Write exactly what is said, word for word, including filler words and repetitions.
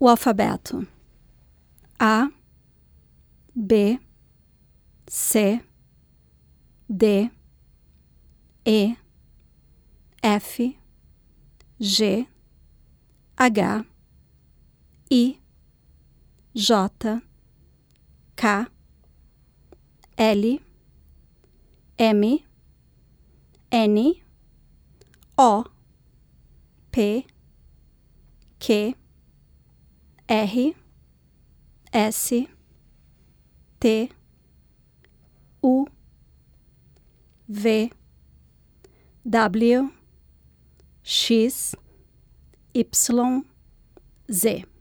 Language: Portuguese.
o alfabeto: A, B, C, D, E, F, G, H, I, J, K, L, M, N, O, P, Q, R, S, T, U, V, W, X, Y, Z.